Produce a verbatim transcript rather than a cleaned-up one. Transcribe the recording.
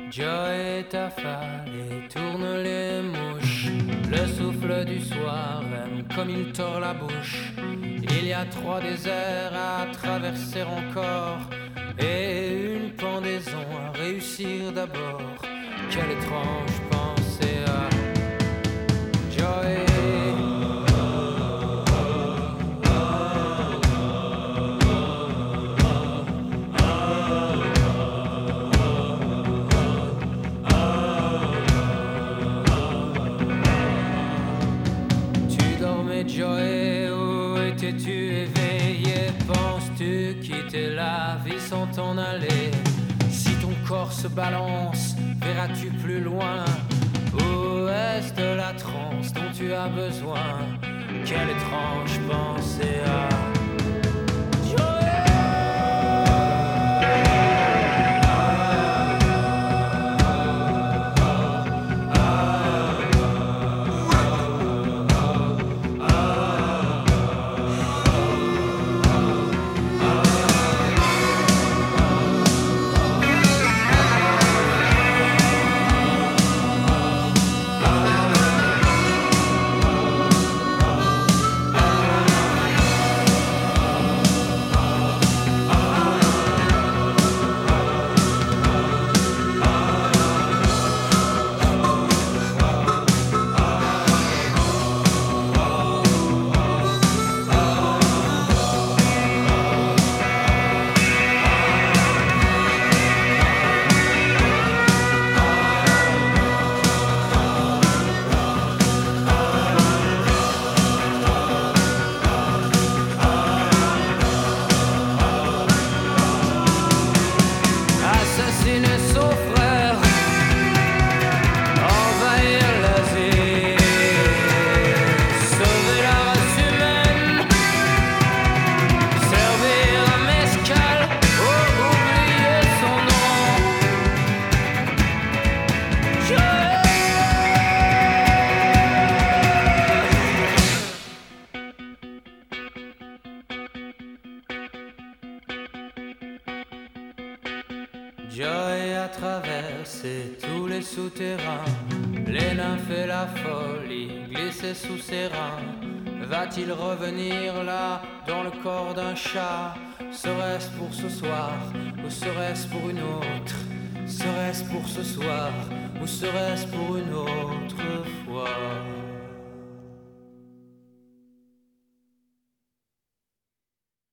Joey est affalé, tourne les mouches. Le souffle du soir aime comme il tord la bouche. Il y a trois déserts à traverser encore et une pendaison à réussir d'abord. Quelle étrange pensée à Joey. Joey, où étais-tu éveillé? Penses-tu quitter la vie sans t'en aller? Si ton corps se balance, verras-tu plus loin? Où est-ce de la transe dont tu as besoin? Quelle étrange pensée à Joey a traversé tous les souterrains, les nymphes et la folie glissaient sous ses reins. Va-t-il revenir là, dans le corps d'un chat? Serait-ce pour ce soir, ou serait-ce pour une autre? Serait-ce pour ce soir, ou serait-ce pour une autre fois?